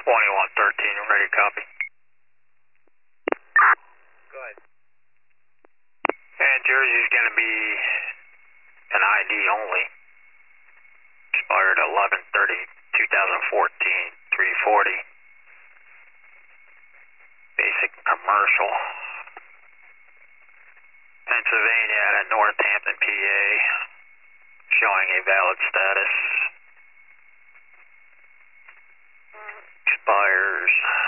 2113, ready, copy. Go ahead. And Jersey's going to be an ID only. Expired 11/30/2014, 340. Basic commercial. Pennsylvania out of Northampton, PA. Showing a valid status. Expires